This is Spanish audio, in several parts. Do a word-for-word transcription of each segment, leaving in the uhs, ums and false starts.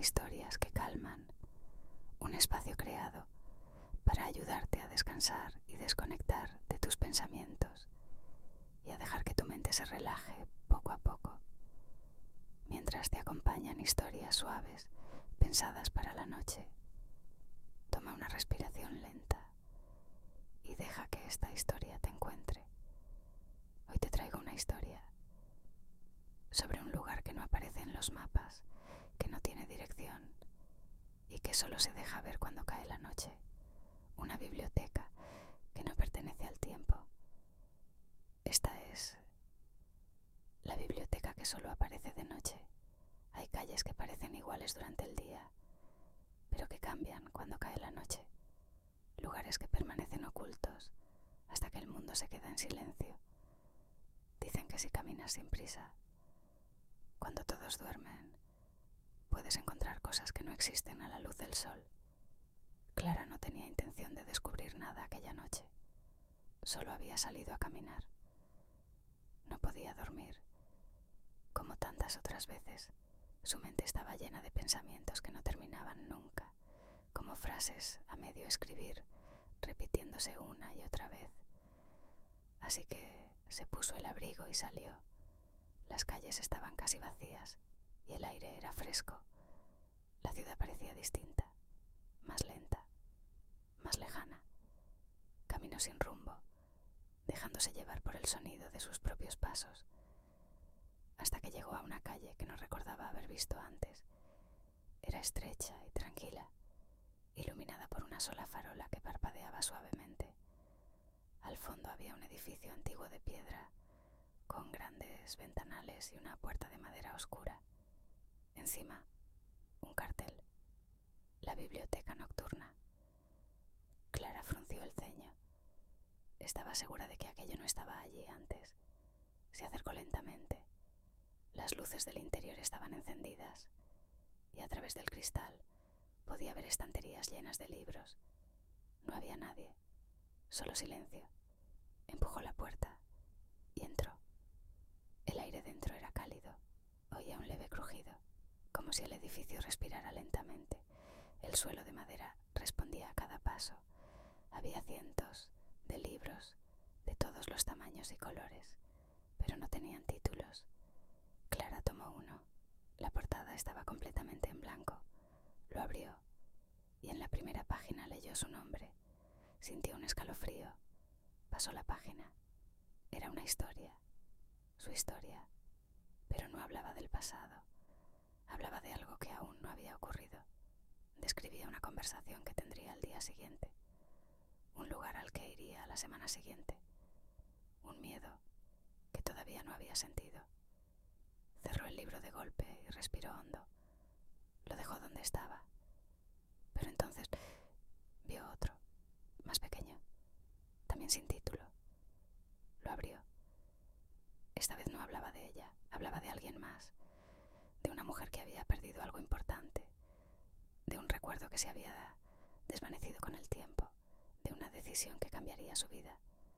historias que calman, un espacio creado para ayudarte a descansar y desconectar de tus pensamientos y a dejar que tu mente se relaje poco a poco, mientras te acompañan historias suaves pensadas para la noche. Toma una respiración lenta y deja que esta historia te encuentre. Hoy te traigo una historia sobre un lugar que no aparece en los mapas, que no tiene dirección y que solo se deja ver cuando cae la noche. Una biblioteca que no pertenece al tiempo. Esta es la biblioteca que solo aparece de noche. Hay calles que parecen iguales durante el día, pero que cambian cuando cae la noche. Lugares que permanecen ocultos hasta que el mundo se queda en silencio. Dicen que si caminas sin prisa, cuando todos duermen, puedes encontrar cosas que no existen a la luz del sol. Clara no tenía intención de descubrir nada aquella noche. Solo había salido a caminar. No podía dormir. Como tantas otras veces, su mente estaba llena de pensamientos que no terminaban nunca, como frases a medio escribir, repitiéndose una y otra vez. Así que se puso el abrigo y salió. Las calles estaban casi vacías y el aire era fresco. La ciudad parecía distinta, más lenta, más lejana. Caminó sin rumbo, dejándose llevar por el sonido de sus propios pasos, hasta que llegó a una calle que no recordaba haber visto antes. Era estrecha y tranquila, iluminada por una sola farola que parpadeaba suavemente. Al fondo había un edificio antiguo de piedra, con grandes ventanales y una puerta de madera oscura. Encima, un cartel: la biblioteca nocturna. Clara frunció el ceño. Estaba segura de que aquello no estaba allí antes. Se acercó lentamente. Las luces del interior estaban encendidas y a través del cristal podía ver estanterías llenas de libros. No había nadie, solo silencio. Empujó la puerta y entró. El aire dentro era cálido. Oía un leve crujido, como si el edificio respirara lentamente. El suelo de madera respondía a cada paso. Había cientos de libros de todos los tamaños y colores, pero no tenían títulos. Clara tomó uno. La portada estaba completamente en blanco. Lo abrió y en la primera página leyó su nombre. Sintió un escalofrío. Pasó la página. Era una historia, su historia, pero no hablaba del pasado. Hablaba de algo que aún no había ocurrido. Describía una conversación que tendría al día siguiente, un lugar al que iría a la semana siguiente, un miedo que todavía no había sentido. Cerró el libro de golpe y respiró hondo. Lo dejó donde estaba. Pero entonces vio otro, más pequeño, también sin título. Lo abrió. Esta vez no hablaba de ella, hablaba de alguien más, de una mujer que había perdido algo importante, de un recuerdo que se había desvanecido con el tiempo, de una decisión que cambiaría su vida.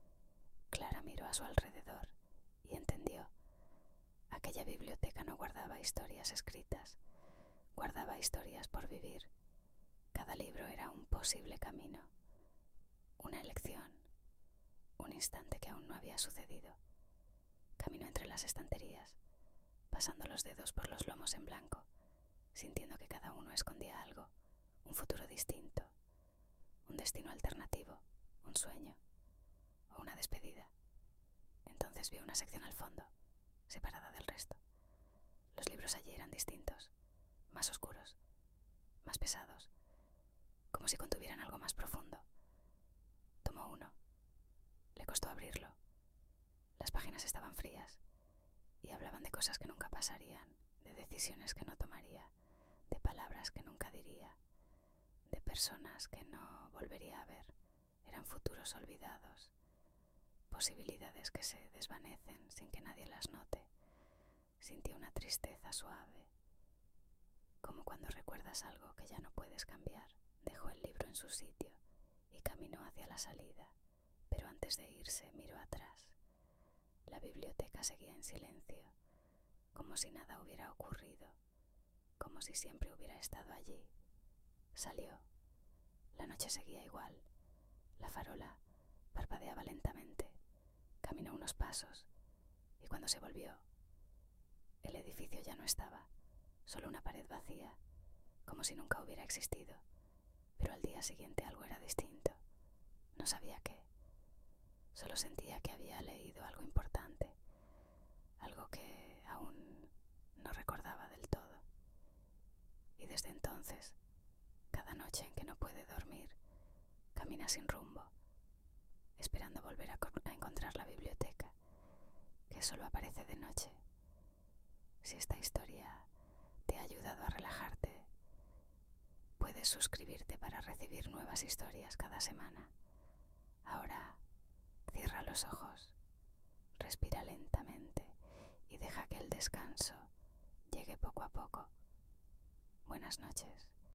Clara miró a su alrededor y entendió. Aquella biblioteca no guardaba historias escritas, guardaba historias por vivir. Cada libro era un posible camino, una elección, un instante que aún no había sucedido. Caminó entre las estanterías, pasando los dedos por los lomos en blanco, sintiendo que cada uno escondía algo, un futuro distinto, un destino alternativo, un sueño o una despedida. Entonces vio una sección al fondo, separada del resto. Los libros allí eran distintos, más oscuros, más pesados, como si contuvieran algo más profundo. Tomó uno. Le costó abrirlo. Las páginas estaban frías y hablaban de cosas que nunca pasarían, de decisiones que no tomaría, de palabras que nunca diría, de personas que no volvería a ver. Eran futuros olvidados, posibilidades que se desvanecen sin que nadie las note. Sintió una tristeza suave, como cuando recuerdas algo que ya no puedes cambiar. Dejó el libro en su sitio y caminó hacia la salida, pero antes de irse miró atrás. La biblioteca seguía en silencio, como si nada hubiera ocurrido. como si siempre hubiera estado allí. Salió. La noche seguía igual. La farola parpadeaba lentamente. Caminó unos pasos y cuando se volvió, el edificio ya no estaba, solo una pared vacía, como si nunca hubiera existido. Pero al día siguiente algo era distinto. No sabía qué. Solo sentía que había leído algo importante, algo que aún no recordaba del todo. Y desde entonces, cada noche en que no puede dormir, camina sin rumbo, esperando volver a, a encontrar la biblioteca, que solo aparece de noche. Si esta historia te ha ayudado a relajarte, puedes suscribirte para recibir nuevas historias cada semana. Ahora, cierra los ojos, respira lentamente y deja que el descanso llegue poco a poco. Buenas noches.